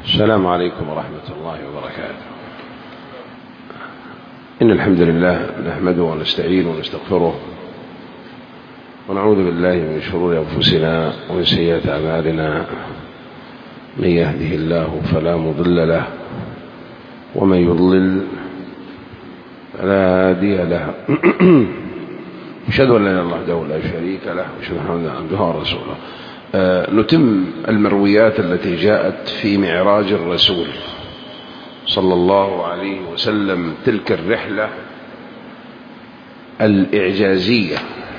السلام عليكم ورحمة الله وبركاته. إن الحمد لله نحمده ونستعينه ونستغفره ونعوذ بالله من شرور أنفسنا ومن سيئات أعمالنا. من يهده الله فلا مضل له ومن يضلل فلا هادي له. أشهد أن لا إله إلا الله وحده لا شريك له وأشهد أن محمدا عبده ورسوله. نتم المرويات التي جاءت في معراج الرسول صلى الله عليه وسلم، تلك الرحلة الإعجازية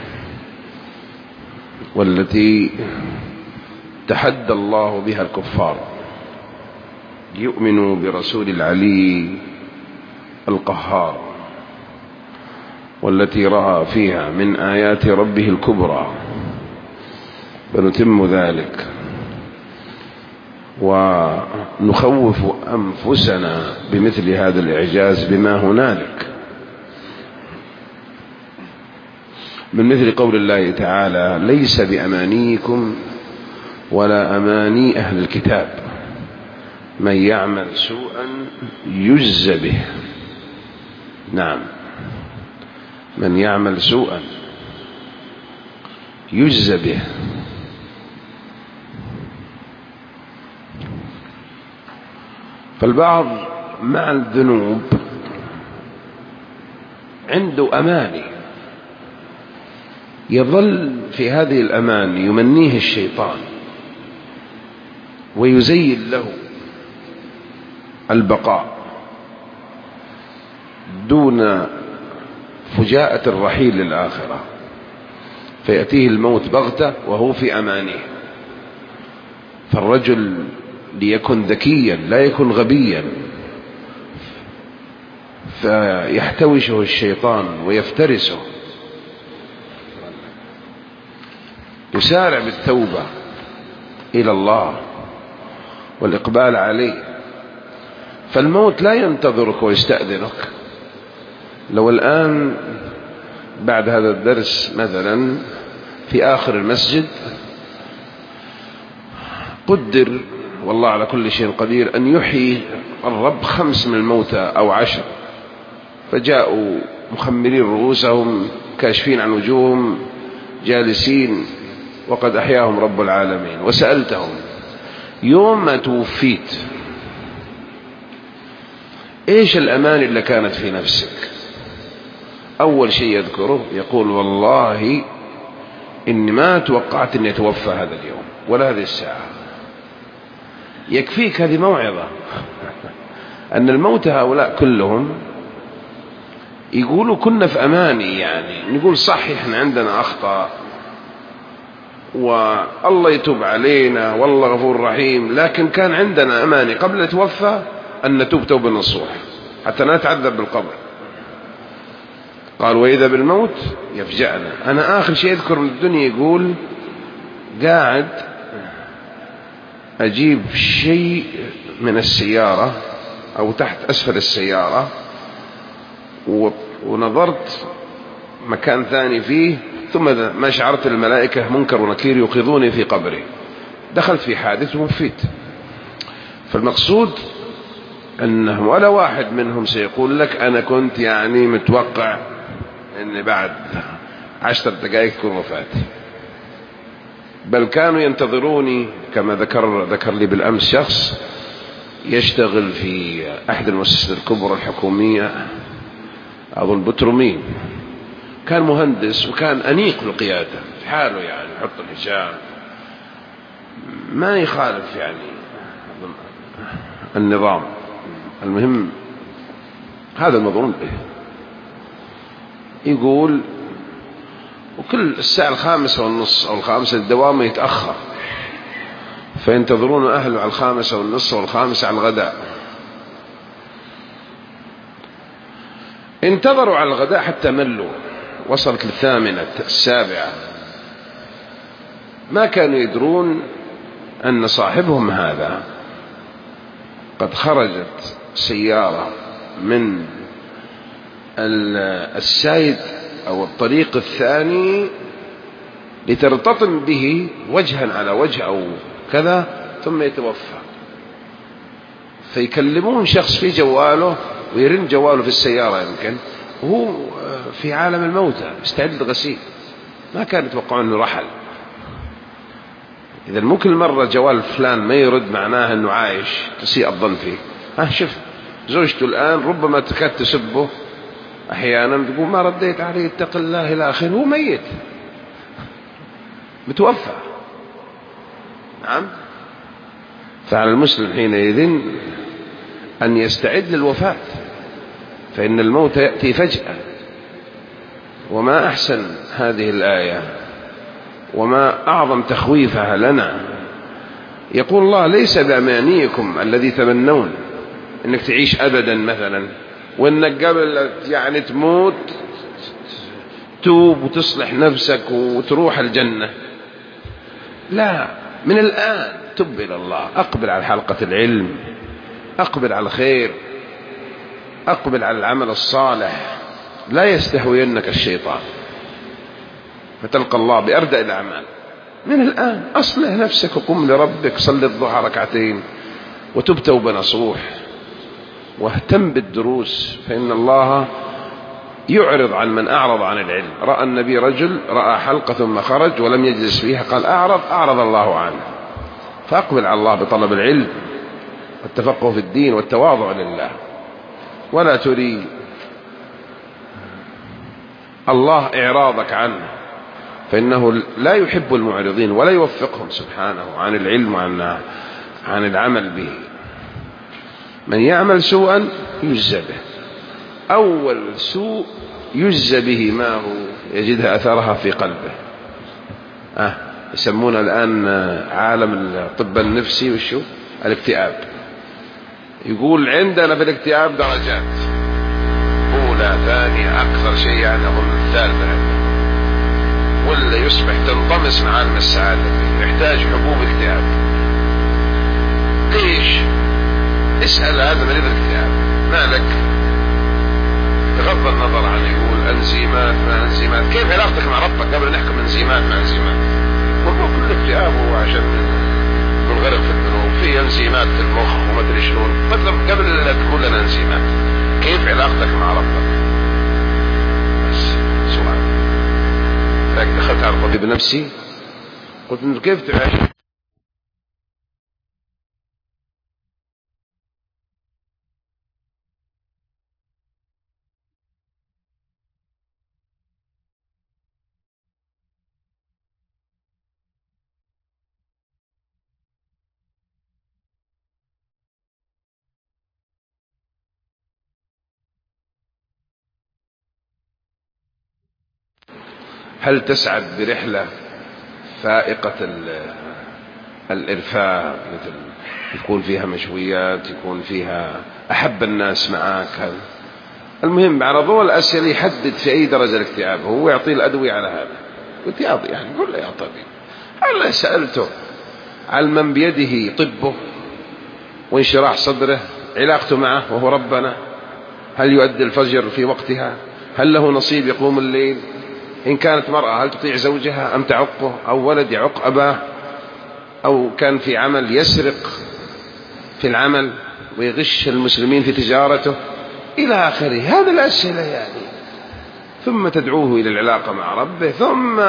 والتي تحدى الله بها الكفار ليؤمنوا برسول العلي القهار، والتي رأى فيها من آيات ربه الكبرى، فنتم ذلك ونخوف أنفسنا بمثل هذا الإعجاز بما هنالك، من مثل قول الله تعالى: ليس بأمانيكم ولا أماني أهل الكتاب من يعمل سوءا يجز به. نعم، من يعمل سوءا يجز به. فالبعض مع الذنوب عنده أماني، يظل في هذه الأماني يمنيه الشيطان ويزين له البقاء دون فجاءة الرحيل للآخرة، فيأتيه الموت بغتة وهو في أمانيه. فالرجل ليكن ذكيا لا يكن غبيا، فيحتوشه الشيطان ويفترسه، يسارع بالتوبة إلى الله والإقبال عليه. فالموت لا ينتظرك ويستأذنك. لو الآن بعد هذا الدرس مثلا في آخر المسجد قدر، والله على كل شيء قدير، أن يحيي الرب 5 من الموتى أو 10، فجاءوا مخمرين رؤوسهم كاشفين عن وجوههم جالسين وقد أحياهم رب العالمين، وسألتهم: يوم ما توفيت إيش الأمان اللي كانت في نفسك؟ أول شيء يذكره يقول: والله إني ما توقعت أن يتوفى هذا اليوم ولا هذه الساعة. يكفيك هذه موعظة أن الموت هؤلاء كلهم يقولوا كنا في أماني، يعني نقول صح إحنا عندنا أخطاء والله يتوب علينا والله غفور رحيم، لكن كان عندنا أماني قبل نتوفى أن نتوب توبة نصوح حتى لا نتعذب بالقبر. قال: وإذا بالموت يفجأنا. أنا آخر شيء أذكر من الدنيا يقول قاعد أجيب شيء من السيارة أو تحت أسفل السيارة ونظرت مكان ثاني فيه، ثم ما شعرت الملائكة منكر ونكير يوقظوني في قبري، دخلت في حادث ومفيت. فالمقصود أنه ولا واحد منهم سيقول لك أنا كنت يعني متوقع أن بعد 10 دقائق تكون وفاتي، بل كانوا ينتظروني. كما ذكر لي بالأمس شخص يشتغل في أحد المؤسسات الكبرى الحكومية، أظن بترومين، كان مهندس وكان أنيق القيادة في حاله، يعني يحط الحجاب ما يخالف يعني النظام. المهم هذا المظنون به. يقول وكل الساعة 5:30 أو 5 الدوام يتأخر، فينتظرون أهله على 5:30 والخامسة على الغداء. انتظروا على الغداء حتى ملوا، وصلت 8 7، ما كانوا يدرون أن صاحبهم هذا قد خرجت سيارة من السايد أو الطريق الثاني لترتطم به وجها على وجه أو كذا ثم يتوفى. فيكلمون شخص في جواله ويرن جواله في السيارة يمكن وهو في عالم الموتى يستعد للغسيل، ما كانوا يتوقعون أنه رحل. إذا مو كل مرة جوال فلان ما يرد معناه أنه عايش تسيء الظن فيه. شوف زوجته الآن ربما تكاد تسبه أحيانا، تقول ما رديت عليه اتق الله إلى آخره، هو ميت متوفى. نعم. فعلى المسلم حينئذ أن يستعد للوفاة، فإن الموت يأتي فجأة. وما أحسن هذه الآية وما أعظم تخويفها لنا. يقول الله ليس بأمانيكم الذي تمنون إنك تعيش أبدا مثلا، وإنك قبل يعني تموت توب وتصلح نفسك وتروح الجنة. لا، من الآن تب إلى الله، أقبل على حلقة العلم، أقبل على الخير، أقبل على العمل الصالح، لا يستهوينك الشيطان فتلقى الله بأردأ الأعمال. من الآن أصلح نفسك وقم لربك، صل الضحى ركعتين وتب توبة نصوح، واهتم بالدروس، فإن الله يعرض عن من أعرض عن العلم. رأى النبي رجل رأى حلقة ثم خرج ولم يجلس فيها، قال أعرض الله عنه. فأقبل على الله بطلب العلم والتفقه في الدين والتواضع لله، ولا تري الله إعراضك عنه، فإنه لا يحب المعرضين ولا يوفقهم سبحانه عن العلم عن العمل به. من يعمل سوءا يجزى به، أول سوء يجزى به ما هو يجدها أثرها في قلبه. يسمون الآن عالم الطب النفسي والشو الاكتئاب. يقول عندنا في الاكتئاب درجات، أولى ثانية أكثر شيء يعني أظن الثالثة، ولا يصبح تنطمس مع عالم السعادة، يحتاج حبوب اكتئاب. ليش؟ اسأل هذا مريض الاكتئاب مالك، بغض النظر عن يقول انزيمات ما انزيمات، كيف علاقتك مع ربك قبل نحكم انزيمات ما انزيمات. والله كل اكتئاب هو عشان منغرق في الذنوب، في انزيمات في المخ وما ادري شلون، مثلا قبل لا تقول لنا انزيمات كيف علاقتك مع ربك. بس سؤال. لكن دخلت على الطبيب نفسي قلت انه كيف تعيش. هل تسعد برحلة فائقة الإرفاق، مثل يكون فيها مشويات، يكون فيها أحب الناس معك؟ المهم على ضوء الأسئلة يحدد في أي درجة الاكتئاب، هو يعطيه الأدوية على هذا. قلت يعني قل له يا طبيب، هل سألته على من بيده طبه وانشراح صدره علاقته معه وهو ربنا؟ هل يؤدي الفجر في وقتها؟ هل له نصيب يقوم الليل؟ إن كانت مرأة هل تطيع زوجها أم تعقه؟ أو ولد يعق أباه؟ أو كان في عمل يسرق في العمل ويغش المسلمين في تجارته إلى آخره. هذه الأسئلة يعني. ثم تدعوه إلى العلاقة مع ربه. ثم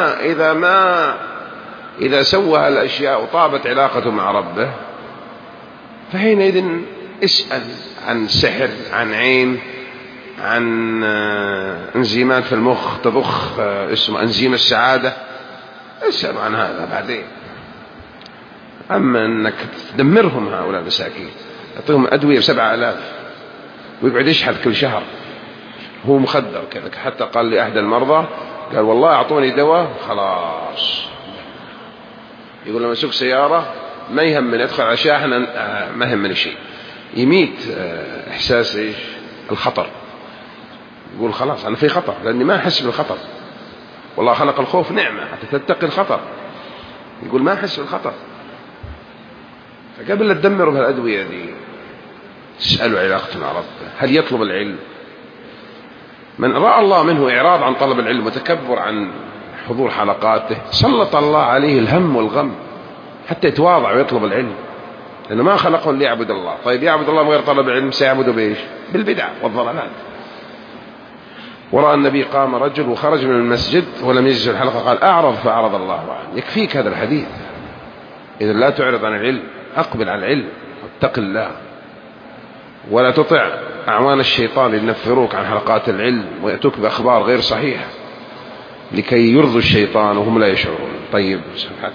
إذا سوى الأشياء وطابت علاقته مع ربه، فحينئذ اسأل عن سحر، عن عين، عن انزيمات في المخ تضخ اسمه انزيم السعادة، اسأل عن هذا بعدين. أما أنك تدمرهم هؤلاء المساكين، تعطيهم أدوية ب7,000 ويقعد يشحذ كل شهر، هو مخدر كذا. حتى قال لي أحد المرضى قال والله أعطوني دواء خلاص، يقول لما أسوق سيارة ما يهمني أدخل على شاحن، ما يهمني شيء، يميت إحساس إيش الخطر. يقول خلاص أنا في خطر لأني ما أحس بالخطر، والله خلق الخوف نعمة حتى تتقي الخطر. يقول ما أحس بالخطر. فقبل لا تدمروا بهالأدوية دي اسألوا علاقته مع ربه. هل يطلب العلم؟ من رأى الله منه إعراض عن طلب العلم وتكبر عن حضور حلقاته، سلط الله عليه الهم والغم حتى يتواضع ويطلب العلم. لأنه ما خلقه ليعبد الله. طيب يعبد الله من غير طلب علم سيعبده بإيش؟ بالبدعة والضلالات. ورأى النبي قام رجل وخرج من المسجد ولم يجلس في الحلقة قال أعرض فأعرض الله عنه. يكفيك هذا الحديث. إذا لا تعرض عن العلم، أقبل على العلم واتق الله، ولا تطع أعوان الشيطان لينفروك عن حلقات العلم ويأتوك بأخبار غير صحيحة لكي يرضوا الشيطان وهم لا يشعرون. طيب سبحان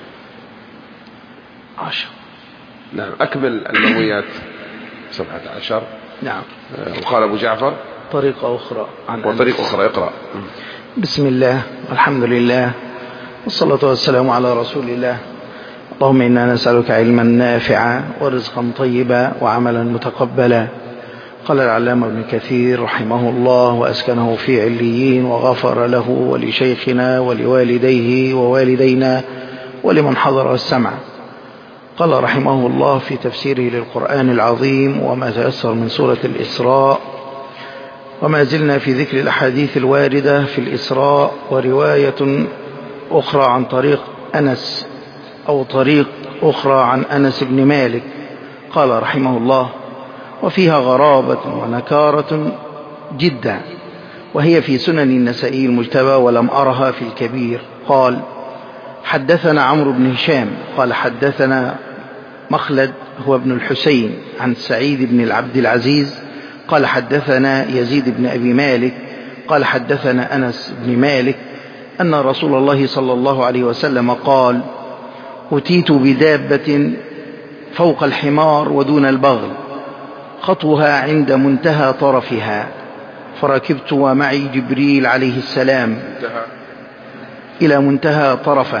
10. نعم أكمل المرويات 17. نعم. وقال أبو جعفر طريقة أخرى وطريقة أخرى اقرأ. بسم الله والحمد لله والصلاة والسلام على رسول الله. اللهم إنا نسألك علما نافعا ورزقا طيبا وعملا متقبلا. قال العلامة ابن كثير رحمه الله وأسكنه في عليين وغفر له ولشيخنا ولوالديه ووالدينا ولمن حضر السمع. قال رحمه الله في تفسيره للقرآن العظيم وما تيسر من سورة الإسراء: وما زلنا في ذكر الأحاديث الواردة في الإسراء ورواية أخرى عن طريق أنس أو طريق أخرى عن أنس بن مالك. قال رحمه الله: وفيها غرابة ونكارة جدا، وهي في سنن النسائي المجتبى ولم أرها في الكبير. قال: حدثنا عمرو بن هشام قال حدثنا مخلد هو ابن الحسين عن سعيد بن العبد العزيز قال حدثنا يزيد بن أبي مالك قال حدثنا أنس بن مالك أن رسول الله صلى الله عليه وسلم قال: أتيت بدابة فوق الحمار ودون البغل، خطوها عند منتهى طرفها، فركبت ومعي جبريل عليه السلام إلى منتهى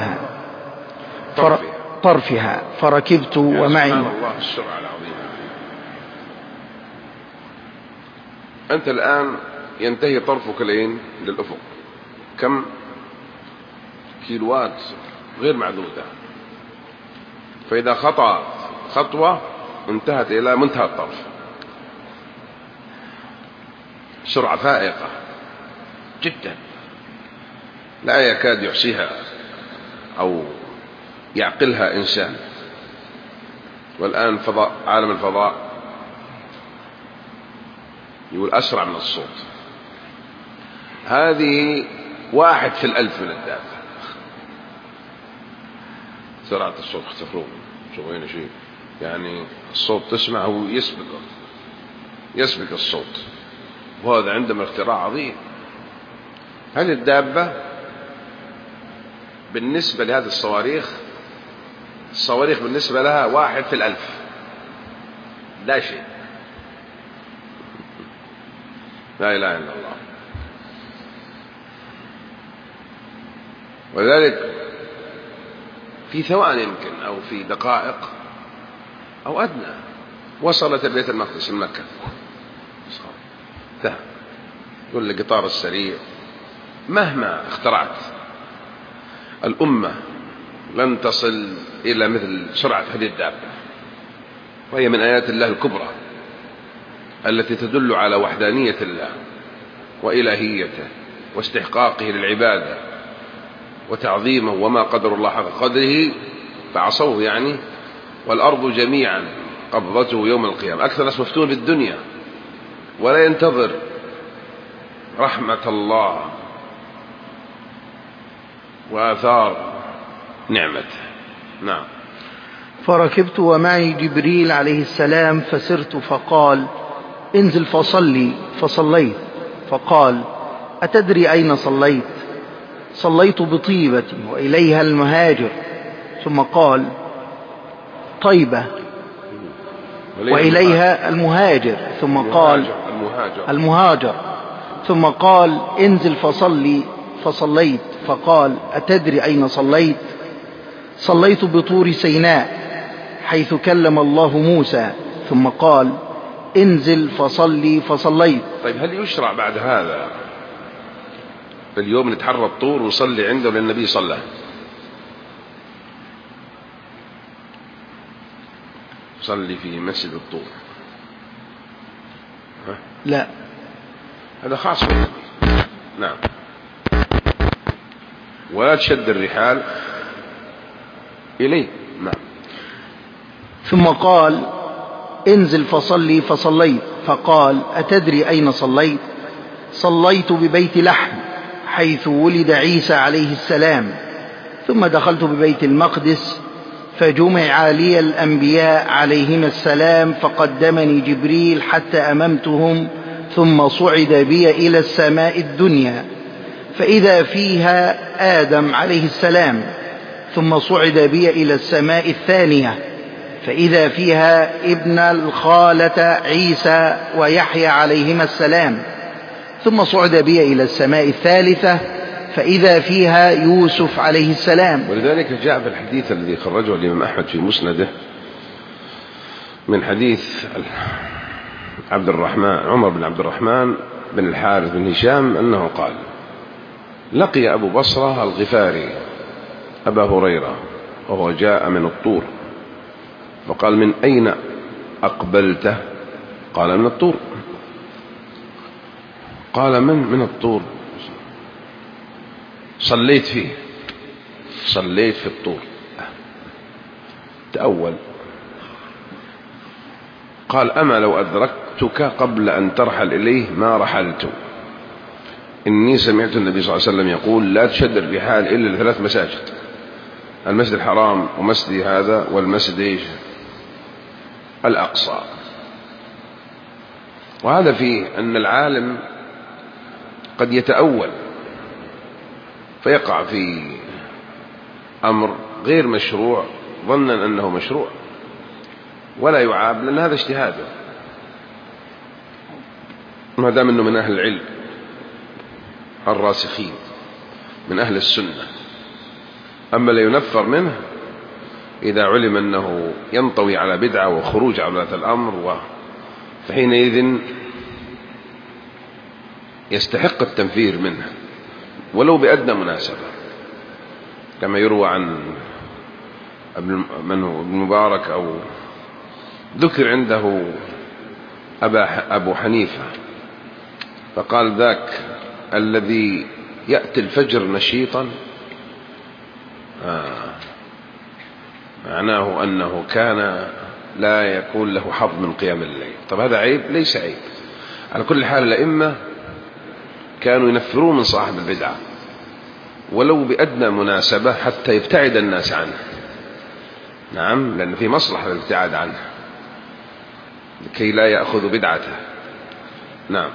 طرفها فركبت ومعي. سبحان الله السرعة العظيمة. أنت الآن ينتهي طرفك لين للأفق كم كيلوات غير معدودة، فإذا خطأت خطوة انتهت إلى منتهى الطرف. سرعة فائقة جدا لا يكاد يحصيها أو يعقلها إنسان. والآن فضاء، عالم الفضاء يقول أسرع من الصوت. هذه 1 في 1000 من الدابة سرعة الصوت. اختفرون شوفوا هنا شيء، يعني الصوت تسمعه يسبق الصوت، وهذا عندما اختراع عظيم. هذه الدابة بالنسبة لهذه الصواريخ بالنسبة لها 1 في 1000 لا شيء. لا إله إلا الله. ولذلك في ثواني يمكن أو في دقائق أو أدنى وصلت البيت المقدس من مكة. ده يقول القطار السريع مهما اخترعت الأمة لن تصل إلى مثل سرعة هذه الدابة، وهي من آيات الله الكبرى التي تدل على وحدانية الله وإلهيته واستحقاقه للعبادة وتعظيمه. وما قدر الله حق قدره فعصوه يعني، والأرض جميعا قبضته يوم القيامة. أكثر ناس مفتون بالدنيا ولا ينتظر رحمة الله وآثار نعمته. نعم. فركبت ومعي جبريل عليه السلام فسرت فقال: انزل فصلي، فصليت. فقال: أتدري أين صليت؟ صليت بطيبة وإليها المهاجر. ثم قال: طيبة وإليها المهاجر. ثم قال: المهاجر. ثم قال: انزل فصلي، فصليت. فقال: أتدري أين صليت؟ صليت بطور سيناء حيث كلم الله موسى. ثم قال: انزل فصلي، فصليت. طيب هل يشرع بعد هذا اليوم نتحرى الطور وصلي عنده للنبي صلى؟ صلي في مسجد الطور؟ لا، هذا خاص بالنبي. نعم. ولا تشد الرحال إليه. نعم. ثم قال: انزل فصلي، فصليت. فقال: أتدري أين صليت؟ صليت ببيت لحم حيث ولد عيسى عليه السلام. ثم دخلت ببيت المقدس فجمع لي الأنبياء عليهم السلام، فقدمني جبريل حتى أممتهم، ثم صعد بي إلى السماء الدنيا فإذا فيها آدم عليه السلام، ثم صعد بي إلى السماء الثانية فإذا فيها ابن الخالة عيسى ويحيى عليهما السلام، ثم صعد بي إلى السماء الثالثة فإذا فيها يوسف عليه السلام. ولذلك جاء في الحديث الذي خرجه الإمام أحمد في مسنده من حديث عمر بن عبد الرحمن بن الحارث بن هشام أنه قال: لقي أبو بصرة الغفاري أبا هريرة وهو جاء من الطور، فقال: من أين أقبلته؟ قال: من الطور. قال: من الطور؟ صليت فيه، صليت في الطور. تأول. قال: أما لو أدركتك قبل أن ترحل إليه ما رحلت، إني سمعت النبي صلى الله عليه وسلم يقول: لا تشد الرحال إلا لثلاث مساجد، المسجد الحرام ومسجد هذا والمسجد الأقصى. وهذا فيه أن العالم قد يتأول فيقع في أمر غير مشروع ظنا أنه مشروع، ولا يعاب، لأن هذا اجتهاده ما دام أنه من أهل العلم الراسخين من أهل السنة. أما لا ينفر منه إذا علم أنه ينطوي على بدعة وخروج على هذا الأمر، فحينئذ يستحق التنفير منه ولو بأدنى مناسبة، كما يروى عن ابن مبارك أو ذكر عنده أبو حنيفة فقال: ذاك الذي يأتي الفجر نشيطا معناه أنه كان لا يكون له حظ من قيام الليل. طب هذا عيب؟ ليس عيب. على كل حال الأئمة كانوا ينفرون من صاحب البدعة ولو بأدنى مناسبة حتى يبتعد الناس عنه. نعم، لأن في مصلحة الابتعاد عنه لكي لا يأخذ بدعته. نعم.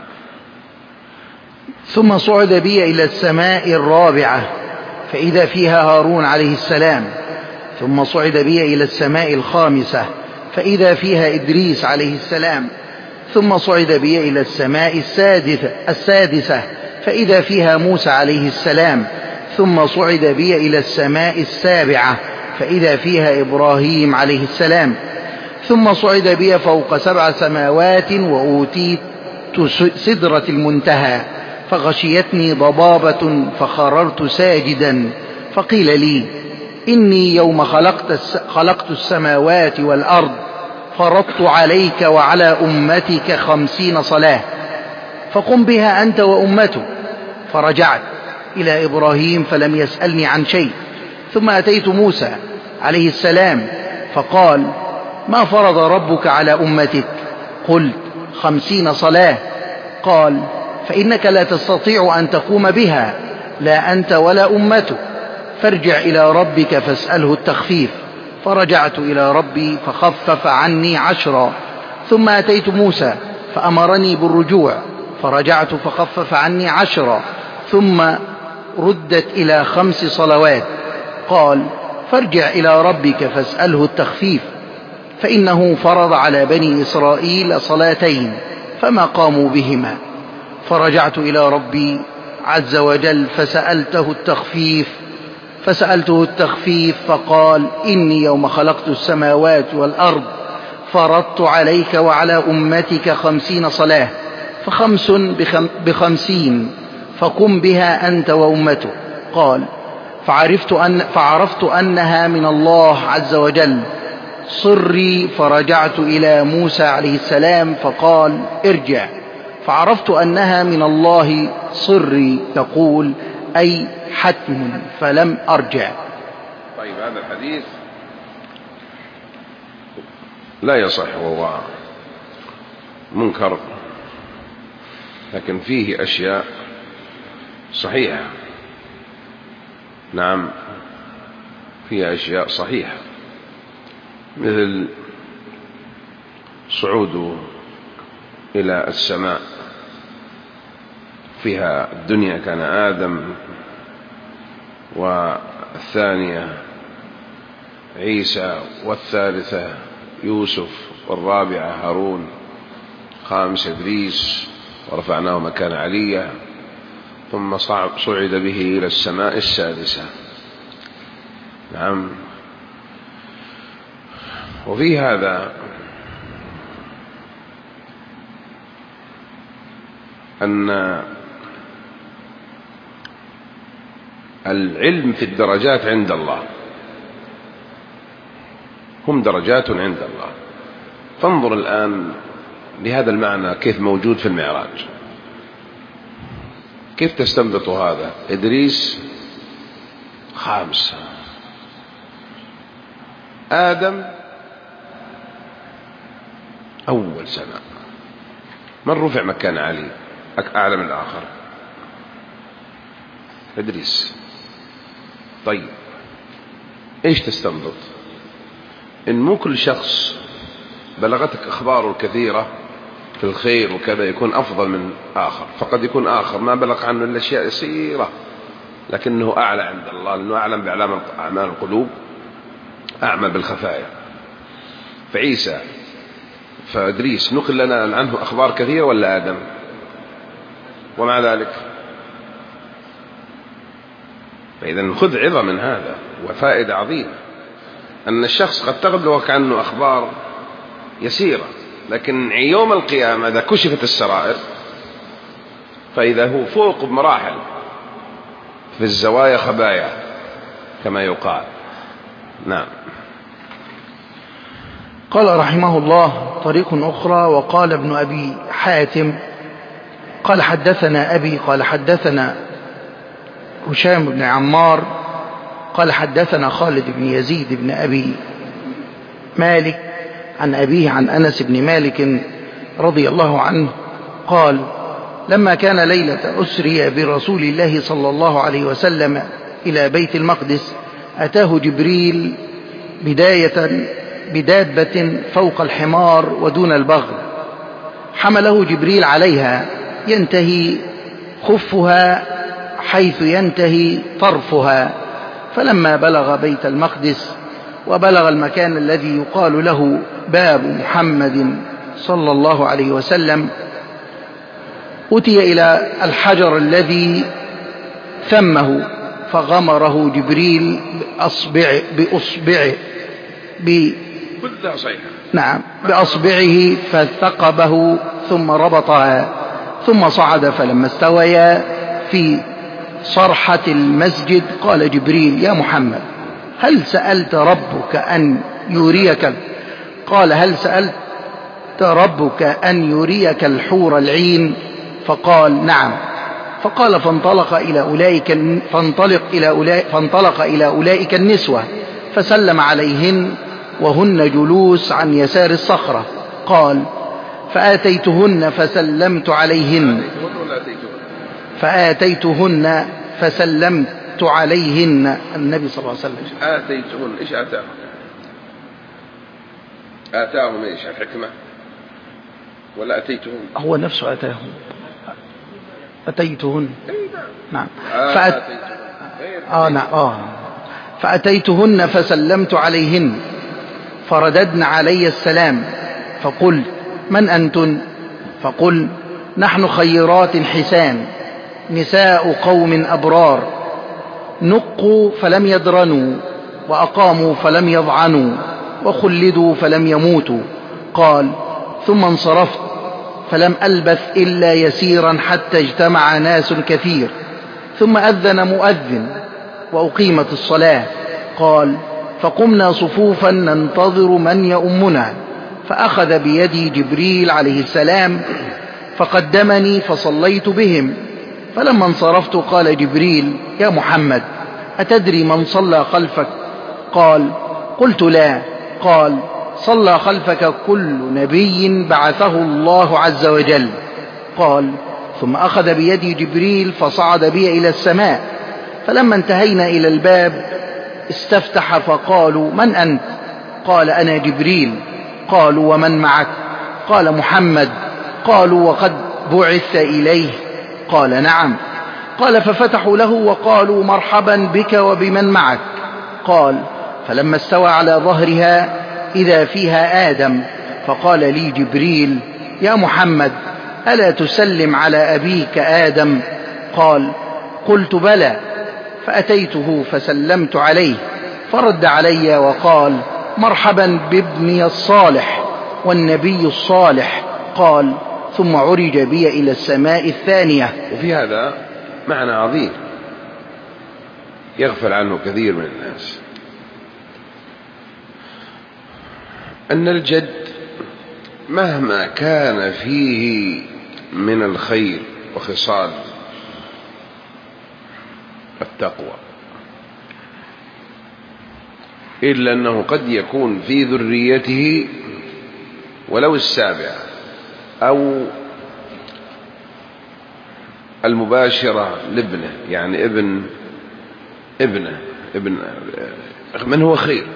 ثم صعد بي إلى السماء الرابعة فإذا فيها هارون عليه السلام، ثم صعد بي إلى السماء الخامسة فإذا فيها إدريس عليه السلام، ثم صعد بي إلى السماء السادسة فإذا فيها موسى عليه السلام، ثم صعد بي إلى السماء السابعة فإذا فيها إبراهيم عليه السلام، ثم صعد بي فوق 7 سماوات وأوتيت سدرة المنتهى فغشيتني ضبابة فخررت ساجدا، فقيل لي: إني يوم خلقت السماوات والأرض فرضت عليك وعلى أمتك 50 صلاة فقم بها أنت وأمتك. فرجعت إلى إبراهيم فلم يسألني عن شيء، ثم أتيت موسى عليه السلام فقال: ما فرض ربك على أمتك؟ قلت: 50 صلاة. قال: فإنك لا تستطيع أن تقوم بها، لا أنت ولا أمتك، فارجع إلى ربك فاسأله التخفيف. فرجعت إلى ربي فخفف عني 10. ثم أتيت موسى فأمرني بالرجوع، فرجعت فخفف عني 10، ثم ردت إلى 5 صلوات. قال: فارجع إلى ربك فاسأله التخفيف، فإنه فرض على بني إسرائيل 2 فما قاموا بهما. فرجعت إلى ربي عز وجل فسألته التخفيف فقال: إني يوم خلقت السماوات والأرض فرضت عليك وعلى أمتك 50 صلاة، ف5 ب50 فقم بها أنت وأمتك. قال: فعرفت أنها من الله عز وجل صري، فرجعت إلى موسى عليه السلام فقال: ارجع. فعرفت أنها من الله صري تقول أي حتم، فلم أرجع. طيب، هذا الحديث لا يصح وهو منكر، لكن فيه أشياء صحيحة. نعم، فيه أشياء صحيحة، مثل صعود إلى السماء، فيها الدنيا كان آدم، والثانية عيسى، والثالثة يوسف، والرابعة هارون، خامس إدريس ورفعناه مكان عليا، ثم صعد به إلى السماء السادسة. نعم. وفي هذا أن العلم في الدرجات عند الله، هم درجات عند الله. فانظر الآن لهذا المعنى كيف موجود في المعراج. كيف تستنبط هذا؟ إدريس خامس، آدم أول سماء، من رفع مكان علي أعلى من الآخر؟ إدريس. طيب إيش تستنبط؟ إن مو كل شخص بلغتك أخباره الكثيرة في الخير وكذا يكون أفضل من آخر، فقد يكون آخر ما بلغ عنه إلا أشياء يسيرة لكنه أعلى عند الله، لأنه أعلم بأعلام أعمال القلوب، أعمل بالخفايا. فعيسى فإدريس نقل لنا عنه أخبار كثيرة ولا آدم؟ ومع ذلك فإذا خذ عظة من هذا وفائدة عظيمة، أن الشخص قد تبلغ عنه أخبار يسيرة، لكن يوم القيامة إذا كشفت السرائر فإذا هو فوق بمراحل، في الزوايا خبايا كما يقال. نعم. قال رحمه الله: طريق أخرى. وقال ابن أبي حاتم قال حدثنا أبي قال حدثنا هشام بن عمار قال حدثنا خالد بن يزيد بن أبي مالك عن أبيه عن أنس بن مالك رضي الله عنه قال: لما كان ليلة أسري برسول الله صلى الله عليه وسلم إلى بيت المقدس أتاه جبريل بدابة فوق الحمار ودون البغل، حمله جبريل عليها ينتهي خفها حيث ينتهي طرفها، فلما بلغ بيت المقدس وبلغ المكان الذي يقال له باب محمد صلى الله عليه وسلم أتي إلى الحجر الذي ثمه، فغمره جبريل بأصبعه فثقبه ثم ربطها، ثم صعد. فلما استويا في صرحة المسجد قال جبريل: يا محمد، هل سألت ربك أن يريك؟ قال: هل سألت ربك أن يريك الحور العين؟ فقال: نعم. فقال: فانطلق إلى أولئك النسوة فسلم عليهن وهن جلوس عن يسار الصخرة. قال: فآتيتهن فسلمت عليهن النبي صلى الله عليه وسلم. آتيتهن إيش آتاهم؟ آتاهم إيش؟ الحكمة ولا أتيتهن؟ هو نفسه آتاهم. أتيتهن. نعم. فأتيتهن فسلمت عليهن فرددن علي السلام، فقل: من أنتن؟ فقل: نحن خيرات حسان، نساء قوم أبرار، نقوا فلم يدرنوا، وأقاموا فلم يضعنوا، وخلدوا فلم يموتوا. قال: ثم انصرفت فلم ألبث إلا يسيرا حتى اجتمع ناس كثير، ثم أذن مؤذن وأقيمت الصلاة. قال: فقمنا صفوفا ننتظر من يؤمنا، فأخذ بيدي جبريل عليه السلام فقدمني فصليت بهم. فلما انصرفت قال جبريل: يا محمد، أتدري من صلى خلفك؟ قلت: لا. قال: صلى خلفك كل نبي بعثه الله عز وجل. قال: ثم أخذ بيدي جبريل فصعد بي إلى السماء، فلما انتهينا إلى الباب استفتح فقالوا: من أنت؟ قال: أنا جبريل. قالوا: ومن معك؟ قال: محمد. قالوا: وقد بعث إليه؟ قال: نعم. قال: ففتحوا له وقالوا: مرحبا بك وبمن معك. قال: فلما استوى على ظهرها إذا فيها آدم، فقال لي جبريل: يا محمد، ألا تسلم على أبيك آدم؟ قال: قلت: بلى. فأتيته فسلمت عليه، فرد علي وقال: مرحبا بابني الصالح والنبي الصالح. قال: ثم عرج بي إلى السماء الثانية. وفي هذا معنى عظيم يغفل عنه كثير من الناس، أن الجد مهما كان فيه من الخير وخصال التقوى، إلا أنه قد يكون في ذريته ولو السابعة أو المباشرة لابنه، يعني ابن من هو خير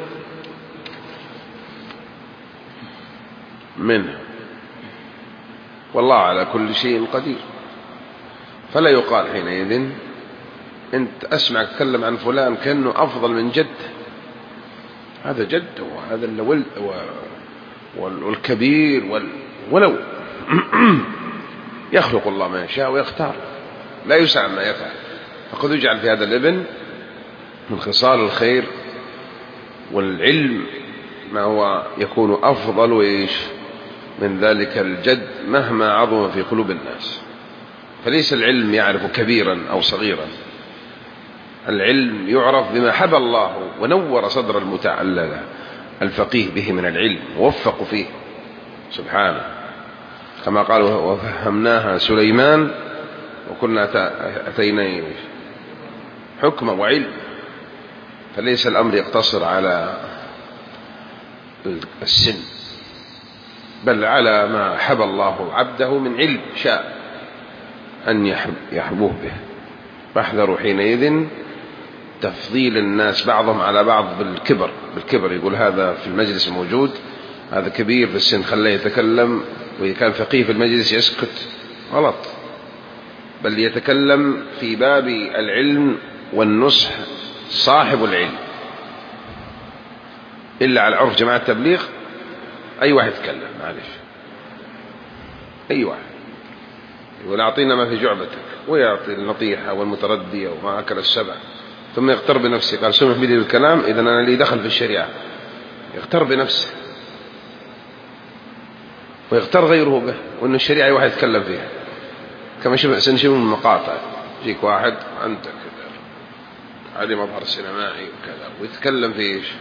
منه، والله على كل شيء قدير. فلا يقال حينئذ أنت أسمع تكلم عن فلان كأنه أفضل من جد. هذا جد وهذا الولد والكبير ولو يخلق الله ما يشاء ويختار، لا يسعى ما يفعل. فقد يجعل في هذا الابن من خصال الخير والعلم ما هو يكون أفضل من ذلك الجد مهما عظم في قلوب الناس. فليس العلم يعرف كبيرا أو صغيرا، العلم يعرف بما حبى الله ونور صدر المتعلم الفقيه به من العلم ووفق فيه سبحانه، كما قال: وفهمناها سليمان وكنا أتينا حكما وعلم. فليس الأمر يقتصر على السن، بل على ما حبى الله عبده من علم شاء أن يحبوه به. فاحذروا حينئذ تفضيل الناس بعضهم على بعض بالكبر. يقول هذا في المجلس موجود، هذا كبير في السن خليه يتكلم، وإذا كان فقيه في المجلس يسكت. غلط، بل يتكلم في باب العلم والنصح صاحب العلم. إلا على عرف جماعة التبليغ أي واحد يتكلم، معلش، أي واحد يقول أعطينا ما في جعبتك، ويعطي النطيحة والمتردية وما أكل السبع، ثم يغتر بنفسه. قال: سمح بدي بالكلام، إذن أنا لي دخل في الشريعة. يغتر بنفسه ويغتر غيره به، وأن الشريعة أي واحد يتكلم فيها. كما سنشوف من المقاطع، يجيك واحد أنت كذا علي مظهر سينمائي وكذا، ويتكلم في إيش؟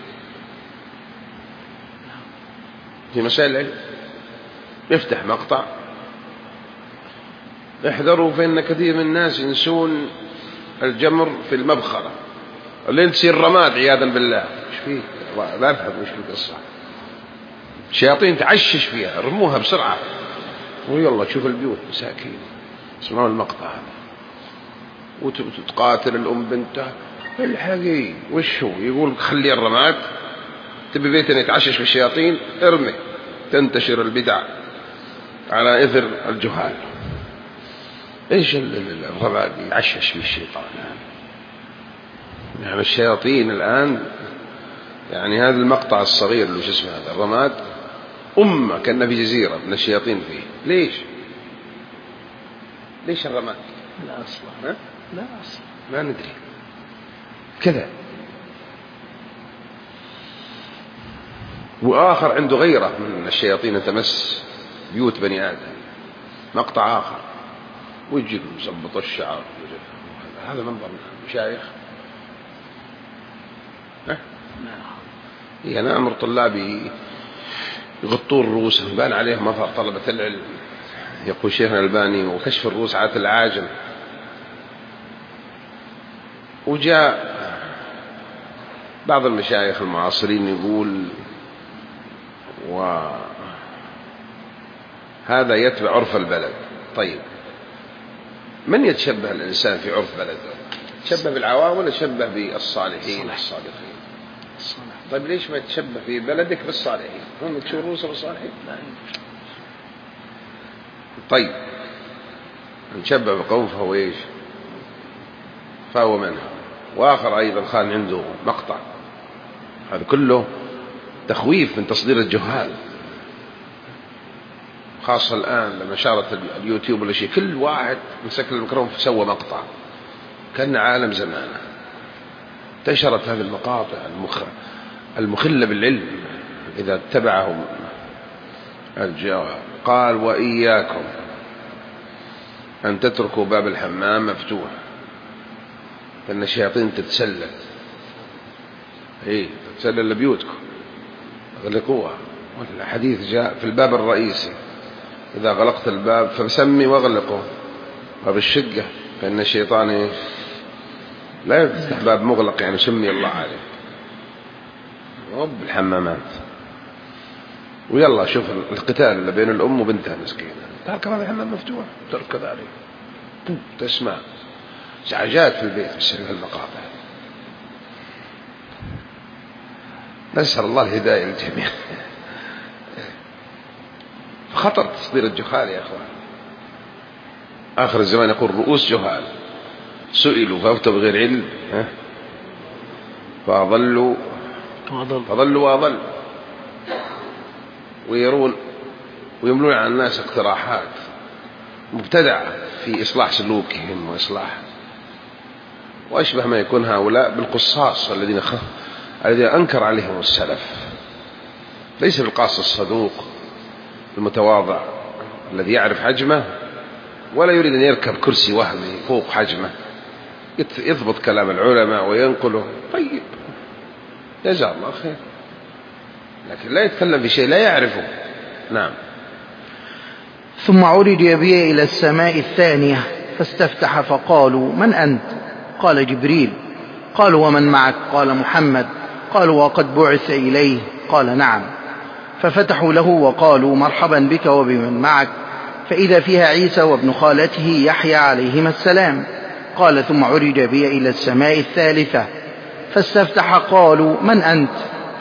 في مسائل العلم. يفتح مقطع: احذروا فإن كثير من الناس ينسون الجمر في المبخرة، اللي تصير رماد عياذا بالله. ايش فيه؟ لا أفهم ايش في القصة. شياطين تعشش فيها، رموها بسرعة ويلا تشوف البيوت مساكين. اسمعوا المقطع هذا. وتقاتل الأم بنتها: الحقي وش هو؟ يقول: خلي الرماد، تبي بيتنا يتعشش في الشياطين، ارمي. تنتشر البدع على إثر الجهال. ايش الرماد يعشش في الشيطان؟ يعني الشياطين الآن، يعني هذا المقطع الصغير اللي شو اسمه هذا الرماد أمة كأنه في جزيرة من الشياطين فيه. ليش الرماد؟ لا أصلا لا أصلا ما ندري كذا. وآخر عنده غيرة من الشياطين تمس بيوت بني آدم، مقطع آخر، ويجيك مزبط الشعر. هذا منظر مشايخ. أنا أمر طلابي يغطون الرؤوس، بان عليهم مظهر طلبة العلم. يقول شيخنا الألباني: وكشف الرؤوس عادة العاجم. وجاء بعض المشايخ المعاصرين يقول: وهذا يتبع عرف البلد. طيب من يتشبه الإنسان في عرف بلده؟ تشبه بالعوام ولا تشبه بالصالحين الصادقين؟ طيب ليش ما يتشبه في بلدك بالصالحين؟ هم تشوف رؤوسهم بالصالحين؟ طيب نشبه بقوم فهو إيش؟ فهو منها. وآخر أيضا خان عنده مقطع، هذا كله تخويف من تصدير الجهال، خاصة الآن لما شارت اليوتيوب ولا شيء، كل واحد مسك الميكروفون سوى مقطع كان عالم زمانه. انتشرت هذه المقاطع المخلة بالعلم إذا اتبعهم الجواب. قال وإياكم أن تتركوا باب الحمام مفتوح فإن الشياطين تتسلل، تتسلل لبيوتكم اغلقوها. والحديث جاء في الباب الرئيسي إذا غلقت الباب فسمي واغلقه، باب الشقة فإن الشيطان لا يفتح باب مغلق، يعني سمي الله عليه. رب الحمامات. ويلا شوف القتال اللي بين الأم وبنتها مسكينة، تعال كمان الحمام مفتوح ترك كذلك، تسمع زعجات في البيت بسبب المقاطع. نسأل الله الهداية للجميع. خطر تصدير الجهال يا أخوان. آخر الزمان يقول رؤوس جهال سئلوا فأفتوا بغير علم فأضلوا وأضلوا، ويرون ويملون على الناس اقتراحات مبتدعة في إصلاح سلوكهم وإصلاح، وأشبه ما يكون هؤلاء بالقصاص الذين أنكر عليهم السلف، ليس بالقاص الصدوق المتواضع الذي يعرف حجمه ولا يريد أن يركب كرسي وهمي فوق حجمه، يضبط كلام العلماء وينقله. طيب جزاه الله خير، لكن لا يتكلم في شيء لا يعرفه. نعم. ثم عرج بي إلى السماء الثانية فاستفتح فقالوا من أنت؟ قال جبريل. قالوا ومن معك؟ قال محمد. قالوا وقد بعث إليه؟ قال نعم. ففتحوا له وقالوا مرحبا بك وبمن معك، فإذا فيها عيسى وابن خالته يحيى عليهما السلام. قال ثم عرج بي إلى السماء الثالثة فاستفتح قالوا من أنت؟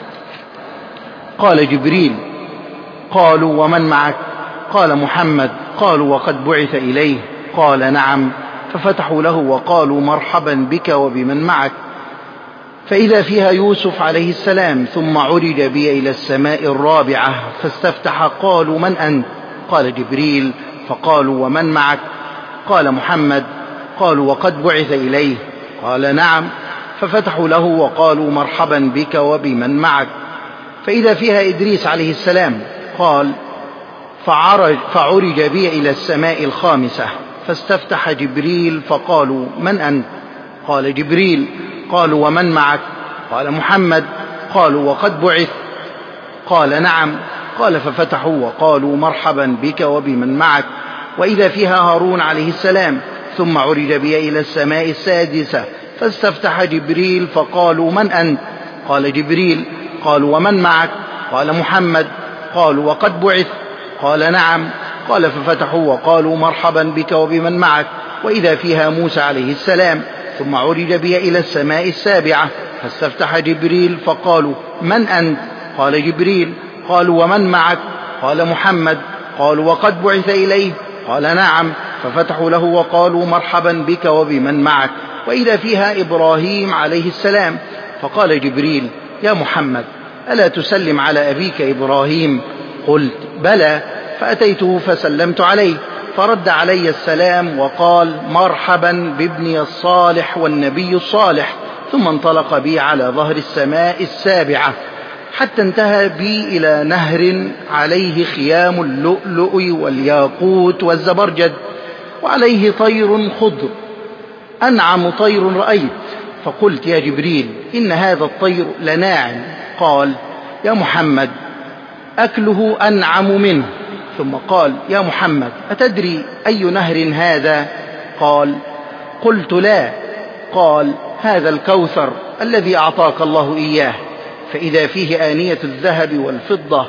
قال جبريل. قالوا ومن معك؟ قال محمد. قالوا وقد بعث إليه؟ قال نعم. ففتحوا له وقالوا مرحبا بك وبمن معك، فإذا فيها يوسف عليه السلام. ثم عرج بي إلى السماء الرابعة فاستفتح قالوا من أنت؟ قال جبريل. فقالوا ومن معك؟ قال محمد. قالوا وقد بعث إليه؟ قال نعم. ففتحوا له وقالوا مرحبا بك وبمن معك، فإذا فيها إدريس عليه السلام. قال فعرج بي إلى السماء الخامسة فاستفتح جبريل فقالوا من أنت؟ قال جبريل. قالوا ومن معك؟ قال محمد. قالوا وقد بعث؟ قال نعم. قال ففتحوا وقالوا مرحبا بك وبمن معك، وإذا فيها هارون عليه السلام. ثم عرج بي إلى السماء السادسة فاستفتح جبريل فقالوا من أنت؟ قال جبريل. قالوا ومن معك؟ قال محمد. قالوا وقد بعث؟ قال نعم. قال ففتحوا وقالوا مرحبا بك وبمن معك، وإذا فيها موسى عليه السلام. ثم عرج بي إلى السماء السابعة فاستفتح جبريل فقالوا من أنت؟ قال جبريل. قالوا ومن معك؟ قال محمد. قالوا وقد بعث إليه؟ قال نعم. ففتحوا له وقالوا مرحبا بك وبمن معك، وإذا فيها إبراهيم عليه السلام. فقال جبريل يا محمد ألا تسلم على أبيك إبراهيم؟ قلت بلى، فأتيته فسلمت عليه فرد علي السلام وقال مرحبا بابني الصالح والنبي الصالح، ثم انطلق بي على ظهر السماء السابعة حتى انتهى بي إلى نهر عليه خيام اللؤلؤ والياقوت والزبرجد، وعليه طير خضر أنعم طير رأيت. فقلت يا جبريل إن هذا الطير لناعم. قال يا محمد أكله أنعم منه. ثم قال يا محمد أتدري أي نهر هذا؟ قال قلت لا. قال هذا الكوثر الذي أعطاك الله إياه، فإذا فيه آنية الذهب والفضة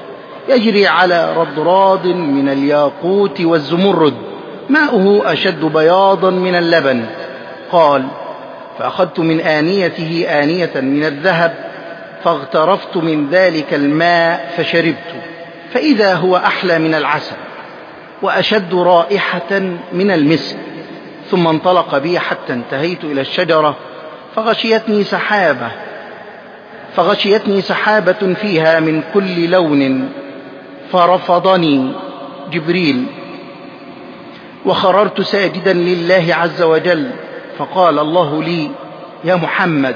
يجري على رضراد من الياقوت والزمرد، ماؤه أشد بياضا من اللبن. قال: فأخذت من آنيته آنية من الذهب فاغترفت من ذلك الماء فشربت، فإذا هو أحلى من العسل وأشد رائحة من المسك. ثم انطلق بي حتى انتهيت إلى الشجرة فغشيتني سحابة فيها من كل لون، فرفضني جبريل وخررت ساجدا لله عز وجل. فقال الله لي: يا محمد،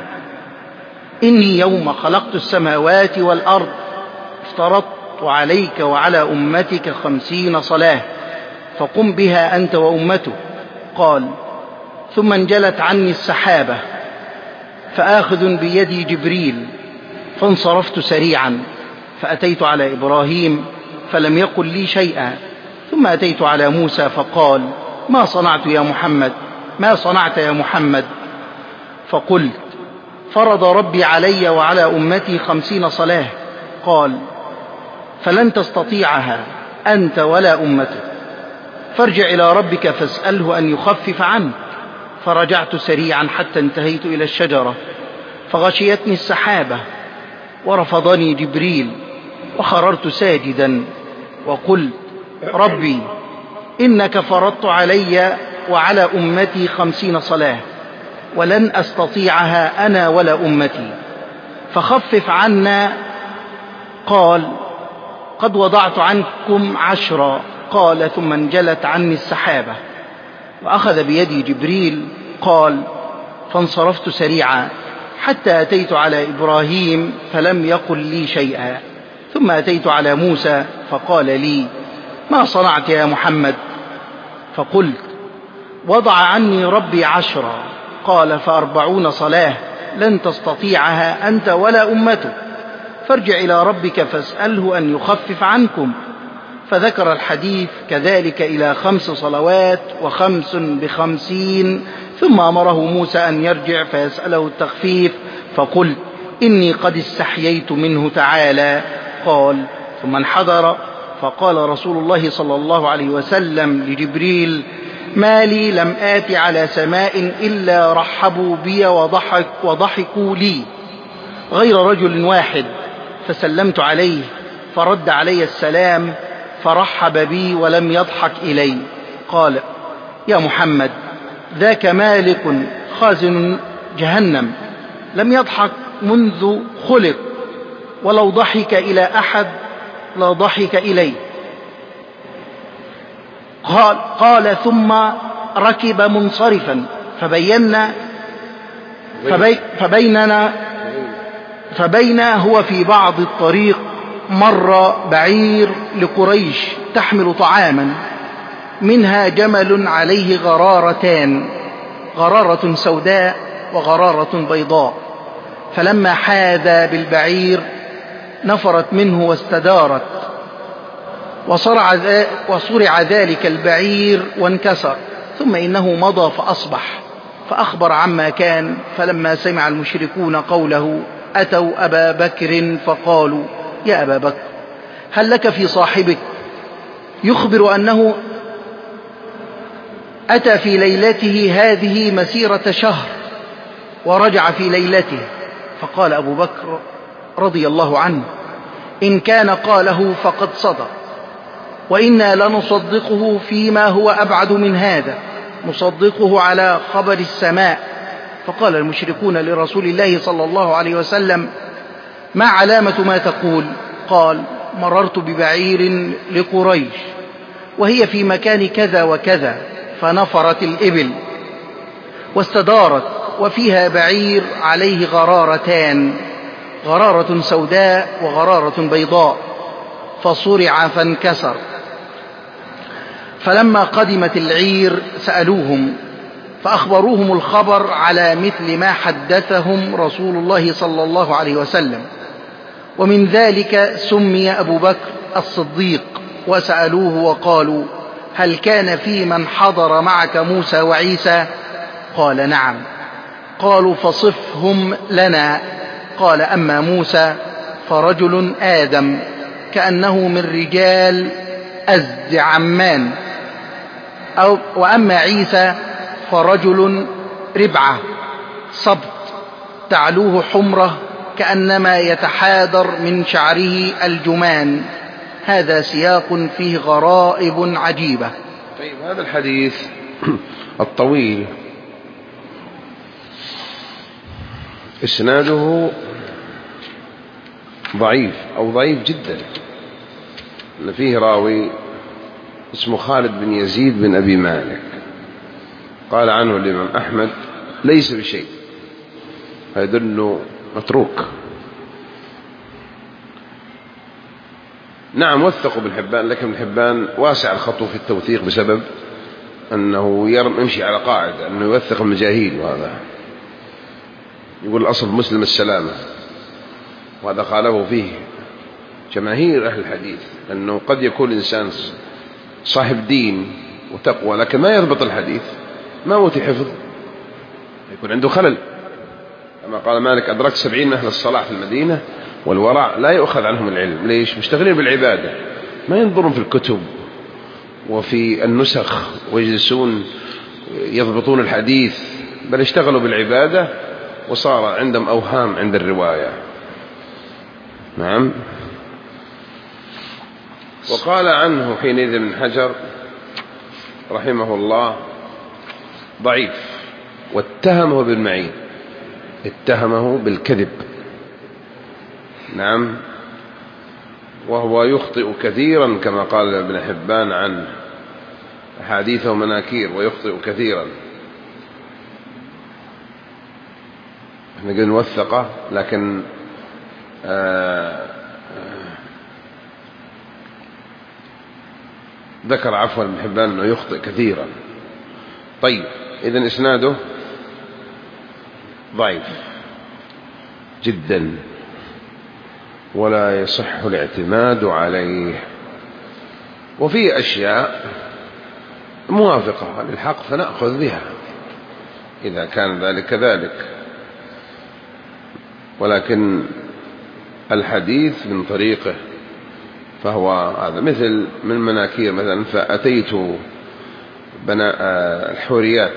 إني يوم خلقت السماوات والأرض افترضت عليك وعلى أمتك 50 صلاة، فقم بها أنت وأمتك. قال: ثم انجلت عني السحابة فآخذ بيدي جبريل، فانصرفت سريعا فأتيت على إبراهيم فلم يقل لي شيئا. ثم أتيت على موسى فقال: ما صنعت يا محمد؟ فقلت: فرض ربي علي وعلى أمتي 50 صلاة. قال: فلن تستطيعها أنت ولا أمتك، فارجع إلى ربك فاسأله أن يخفف عنك. فرجعت سريعا حتى انتهيت إلى الشجرة فغشيتني السحابة ورفضني جبريل، وخررت ساجدا وقلت: ربي، إنك فرضت علي وعلى أمتي 50 صلاة ولن أستطيعها أنا ولا أمتي، فخفف عنا. قال: قد وضعت عنكم 10. قال: ثم انجلت عني السحابة وأخذ بيدي جبريل. قال: فانصرفت سريعا حتى أتيت على إبراهيم فلم يقل لي شيئا. ثم أتيت على موسى فقال لي: ما صنعت يا محمد؟ فقلت: وضع عني ربي 10. قال: ف40 صلاة لن تستطيعها أنت ولا أمتك، فارجع إلى ربك فاسأله أن يخفف عنكم. فذكر الحديث كذلك إلى 5 صلوات و5 ب50. ثم أمره موسى أن يرجع فيسأله التخفيف، فقلت: إني قد استحييت منه تعالى. قال: ثم انحدر. فقال رسول الله صلى الله عليه وسلم لجبريل: ما لي لم آت على سماء إلا رحبوا بي وضحكوا لي غير رجل واحد، فسلمت عليه فرد علي السلام فرحب بي ولم يضحك إلي. قال: يا محمد، ذاك مالك خازن جهنم لم يضحك منذ خلق، ولو ضحك إلى أحد لا ضحك إليه. قال: ثم ركب منصرفا فبينا هو في بعض الطريق مر بعير لقريش تحمل طعاما، منها جمل عليه غرارتان، غرارة سوداء وغرارة بيضاء. فلما حاذى بالبعير نفرت منه واستدارت، وصرع ذلك البعير وانكسر. ثم إنه مضى فأصبح فأخبر عما كان. فلما سمع المشركون قوله أتوا أبا بكر فقالوا: يا أبا بكر، هل لك في صاحبك يخبر أنه أتى في ليلته هذه مسيرة شهر ورجع في ليلته؟ فقال أبو بكر رضي الله عنه: إن كان قاله فقد صدق، وإنا لنصدقه فيما هو أبعد من هذا، نصدقه على خبر السماء. فقال المشركون لرسول الله صلى الله عليه وسلم: ما علامة ما تقول؟ قال: مررت ببعير لقريش وهي في مكان كذا وكذا، فنفرت الإبل واستدارت، وفيها بعير عليه غرارتان، غرارة سوداء وغرارة بيضاء، فصرع فانكسر. فلما قدمت العير سألوهم فأخبروهم الخبر على مثل ما حدثهم رسول الله صلى الله عليه وسلم. ومن ذلك سمي أبو بكر الصديق. وسألوه وقالوا: هل كان في من حضر معك موسى وعيسى؟ قال: نعم. قالوا: فصفهم لنا. قال: أما موسى فرجل آدم كأنه من رجال أزد عمان. وأما عيسى فرجل ربعة صبت تعلوه حمرة كأنما يتحادر من شعره الجمان. هذا سياق فيه غرائب عجيبة. طيب، هذا الحديث الطويل إسناده ضعيف أو ضعيف جدا، إن فيه راوي اسمه خالد بن يزيد بن أبي مالك، قال عنه الإمام أحمد ليس بشيء، فيدل متروك. نعم وثقوا ابن حبان، لكن ابن حبان واسع الخطو في التوثيق بسبب أنه يمشي على قاعدة أنه يوثق المجاهيل، وهذا يقول الأصل مسلم السلامة، وهذا قاله فيه جماهير أهل الحديث، أنه قد يكون الإنسان صاحب دين وتقوى لكن ما يضبط الحديث، ما أوتي حفظ، يكون عنده خلل. كما قال مالك أدركت 70 من أهل الصلاح في المدينة والورع لا يؤخذ عنهم العلم. ليش؟ مشتغلين بالعبادة، ما ينظرون في الكتب وفي النسخ ويجلسون يضبطون الحديث، بل اشتغلوا بالعبادة وصار عندهم أوهام عند الرواية. نعم. وقال عنه حينئذ ابن حجر رحمه الله ضعيف، واتهمه بالمعين، اتهمه بالكذب. نعم. وهو يخطئ كثيرا كما قال ابن حبان عنه، أحاديثه مناكير ويخطئ كثيرا. احنا قلنا نوثقه، لكن ذكر عفوا ابن حبان أنه يخطئ كثيرا. طيب، إذن إسناده ضعيف جدا ولا يصح الاعتماد عليه، وفي أشياء موافقة للحق فنأخذ بها إذا كان ذلك كذلك، ولكن الحديث من طريقه فهو هذا مثل من مناكير مثلا، فأتيت الحوريات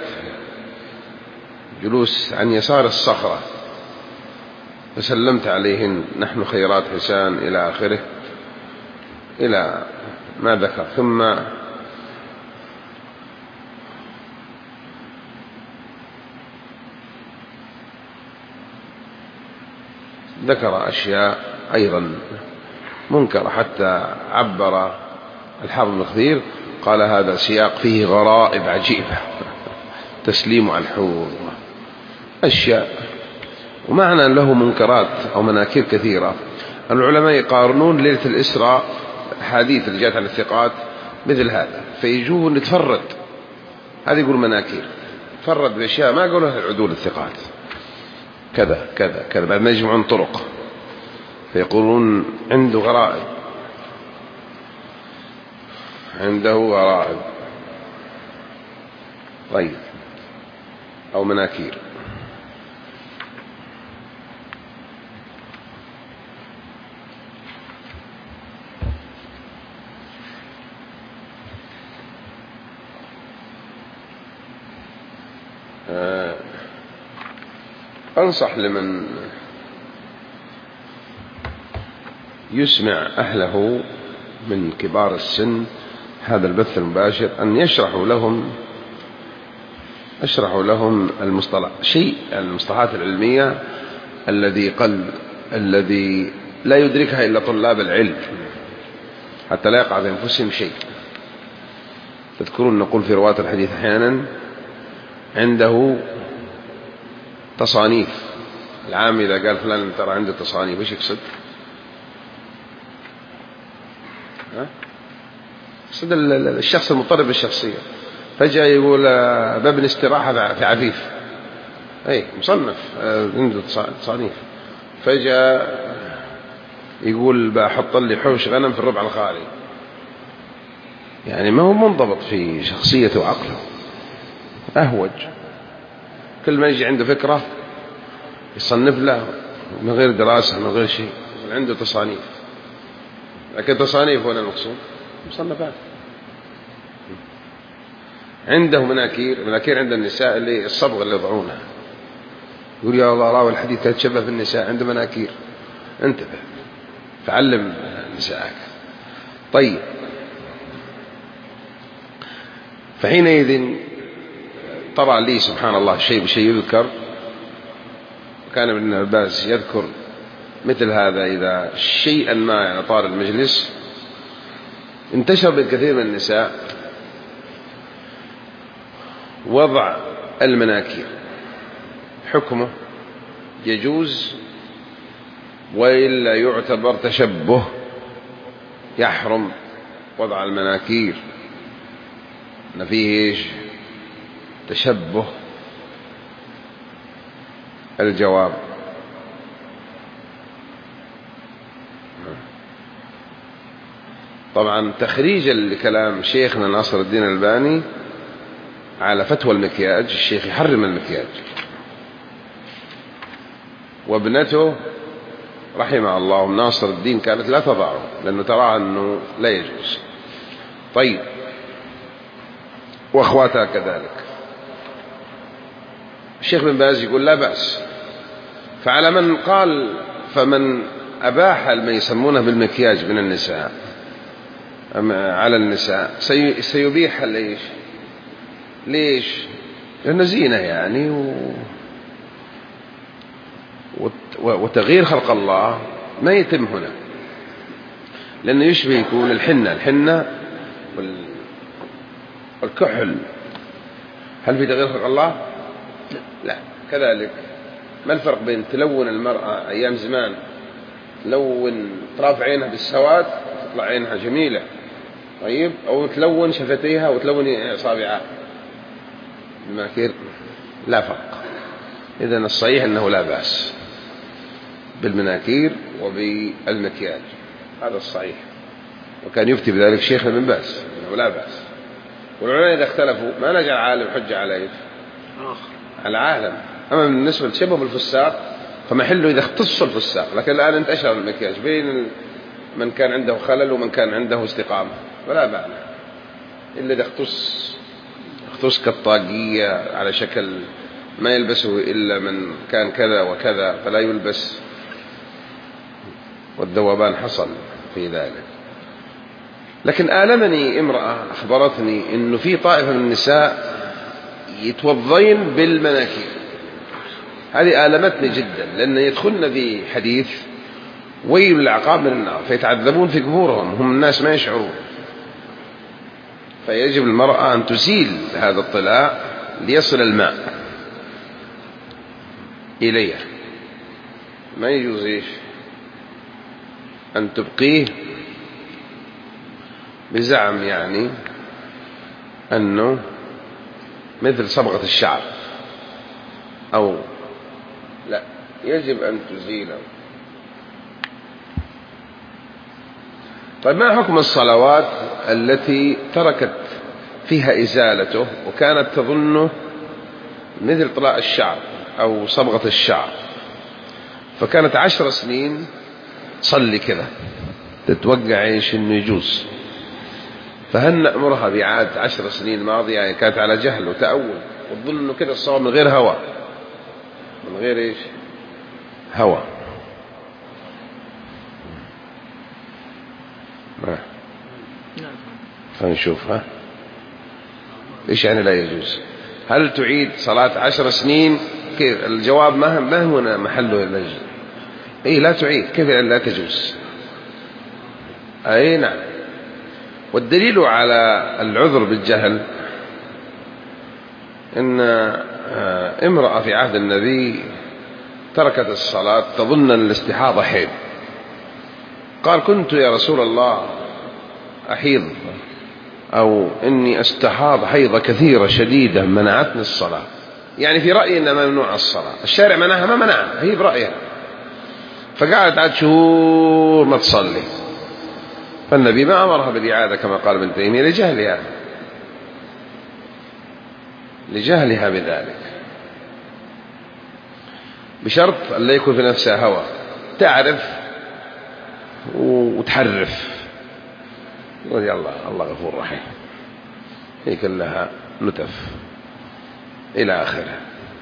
جلوس عن يسار الصخرة فسلمت عليهن نحن خيرات حسان إلى آخره، إلى ما ذكر. ثم ذكر أشياء أيضا منكر، حتى عبر الحافظ بن كثير قال هذا سياق فيه غرائب عجيبة، تسليم على الحور، أشياء ومعنى له منكرات أو مناكير كثيرة. العلماء يقارنون ليلة الإسراء حديث اللي جاءت عن الثقات مثل هذا، فيجوه نتفرد، هذا يقول مناكير، تفرد بأشياء ما قالوها العدول الثقات، كذا كذا كذا، بعد ما يجمعون طرق فيقولون عنده غرائب، عنده غرائب. طيب، أو مناكير. أنصح لمن يسمع أهله من كبار السن هذا البث المباشر أن يشرحوا لهم المصطلحات العلمية الذي لا يدركها إلا طلاب العلم، حتى لا يقع في أنفسهم شيء. تذكرون نقول في رواة الحديث أحيانا عنده تصانيف، العام إذا قال فلان ترى عنده تصانيف إيش يقصد؟ يقصد الشخص المضطرب بالشخصية. فجأة يقول باب الاستراحة في عفيف، أي مصنف عنده تصانيف. فجأة يقول بحط لي حوش غنم في الربع الخالي، يعني ما هو منضبط في شخصيته وعقله، أهوج. كل ما يجي عنده فكرة يصنف له من غير دراسة من غير شيء، عنده تصانيف. لكن تصانيف هنا المقصود مصنفات. عنده مناكير عند النساء اللي الصبغ اللي يضعونها، يقول يا الله راوي الحديث تتشبه بالنساء عنده مناكير، انتبه فعلم نساءك. طيب، فحينئذ طبعا لي سبحان الله شيء بشيء يذكر. كان ابن عباس يذكر مثل هذا إذا شيئا ما يعني طال المجلس انتشر بالكثير من النساء وضع المناكير، حكمه يجوز وإلا يعتبر تشبه، يحرم وضع المناكير أن فيه إيش؟ تشبه. الجواب طبعا تخريجا لكلام شيخنا ناصر الدين الألباني على فتوى المكياج، الشيخ يحرم المكياج، وابنته رحمه الله ناصر الدين كانت لا تضعه لأنه ترى أنه لا يجوز. طيب، وأخواتها كذلك. الشيخ بن باز يقول لا بأس. فعلى من قال، فمن أباح ما يسمونه بالمكياج من النساء على النساء سيبيح ليش؟ لأنه زينة يعني وتغيير خلق الله ما يتم هنا، لأنه يشبه يكون الحنة والكحل. هل في تغيير خلق الله؟ لا. كذلك ما الفرق بين تلون المرأة أيام زمان تلون طرف عينها بالسواد تطلع عينها جميلة، طيب، أو تلون شفتيها وتلون أصابعها بالمناكير؟ لا فرق. إذن الصحيح أنه لا بأس بالمناكير وبالمكياج، هذا الصحيح. وكان يفتي بذلك شيخنا بن باز أنه لا بأس. والعلماء إذا اختلفوا ما نجعل عالم حجة على العالم. أما بالنسبة لتشبه بالفساق فمحله إذا اختص الفساق، لكن الآن انتشر المكياج بين من كان عنده خلل ومن كان عنده استقامة، ولا معنى إلا إذا اختص كالطاقية على شكل ما يلبسه إلا من كان كذا وكذا فلا يلبس، والذوبان حصل في ذلك. لكن آلمني امرأة أخبرتني إنه في طائفة من النساء يتوضين بالمناكير، هذه آلمتني جدا، لأن يدخلن في حديث ويل العقاب من النار فيتعذبون في قبورهم، هم الناس ما يشعرون. فيجب المرأة أن تزيل هذا الطلاء ليصل الماء إليها، ما يجوز أن تبقيه بزعم يعني أنه مثل صبغة الشعر، أو لا، يجب أن تزيله. طيب، ما حكم الصلوات التي تركت فيها إزالته وكانت تظنه مثل طلاء الشعر أو صبغة الشعر، فكانت 10 سنين تصلي كذا تتوقع إنه يجوز، فهل نأمرها بإعادة 10 سنين ماضية؟ يعني كانت على جهل وتأول وتظن إنه كذا الصواب من غير هوى، من غير هوى. فنشوف إيش يعني لا يجوز. هل تعيد صلاة 10 سنين؟ كيف؟ الجواب ما هنا محله اللجنة. لا تعيد، كيف لا تجوز؟ نعم. والدليل على العذر بالجهل إن امرأة في عهد النبي تركت الصلاة تظن أن الاستحاضة حيض، قال كنت يا رسول الله أحيض أو إني أستحاض حيضة كثيرة شديدة منعتني الصلاة، يعني في رأيي إنها ممنوع الصلاة، الشارع منعها ما منعها، هي برأيها، فقعدت عاد شهور ما تصلي، فالنبي ما أمرها بالإعادة كما قال ابن تيمية لجهلها بذلك، بشرط أن لا يكون في نفسها هوى تعرف وتحرف يقول يلا الله غفور رحيم، هي كلها نتف إلى آخره.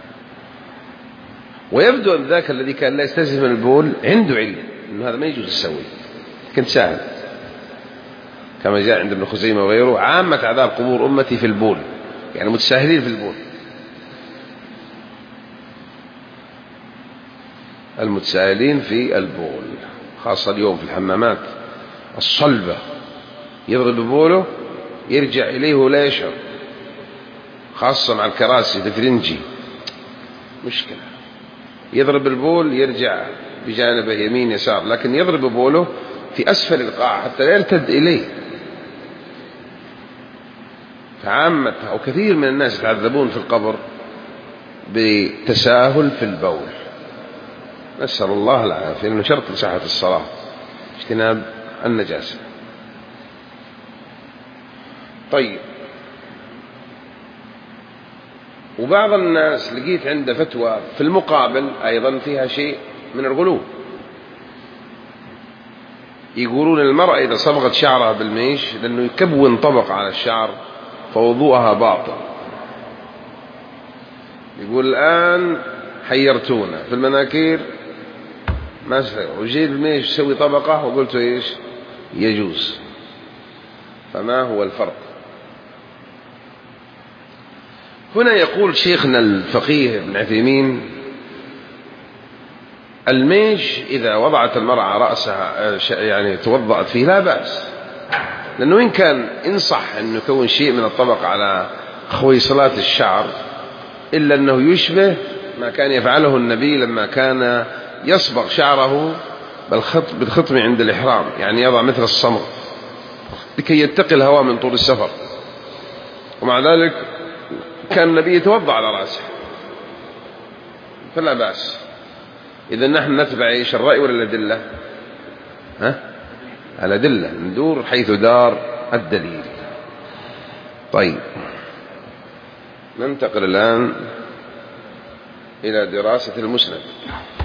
ويبدو أن ذاك الذي كان لا يستزهد من البول عنده علم أنه هذا ما يجوز يسوي، كنت سهل، كما جاء عند ابن خزيمة وغيره: عامة عذاب قبور أمتي في البول، يعني متساهلين في البول، المتساهلين في البول، خاصة اليوم في الحمامات الصلبة يضرب ببوله يرجع إليه ولا يشعر، خاصة مع الكراسي الفرنجي مشكلة، يضرب البول يرجع بجانبه يمين يسار، لكن يضرب بوله في أسفل القاع حتى لا يرتد إليه. فعامة أو كثير من الناس يتعذبون في القبر بتساهل في البول، نسأل الله العافية، لأنه شرط لصحة الصلاة اجتناب النجاسة. طيب، وبعض الناس لقيت عنده فتوى في المقابل أيضا فيها شيء من الغلو، يقولون المرأة إذا صبغت شعرها بالميش لأنه يكون طبق على الشعر فوضوءها باطل. يقول الآن حيرتونا في المناكير ما سفر، وجيت الميش يسوي طبقة وقلت إيش يجوز، فما هو الفرق؟ هنا يقول شيخنا الفقيه ابن عثيمين: الميش إذا وضعت المرأة رأسها يعني توضأت فيه لا بأس، لأنه إن كان إن صح أنه يكون شيء من الطبق على خويصلات الشعر، إلا أنه يشبه ما كان يفعله النبي لما كان يصبغ شعره بالخطم عند الإحرام، يعني يضع مثل الصمغ لكي يتقي الهواء من طول السفر، ومع ذلك كان النبي يتوضأ على رأسه، فلا بأس. إذا نحن نتبع إيش الرأي ولا الأدلة؟ الأدلة، ندور حيث دار الدليل. طيب، ننتقل الآن إلى دراسة المسند.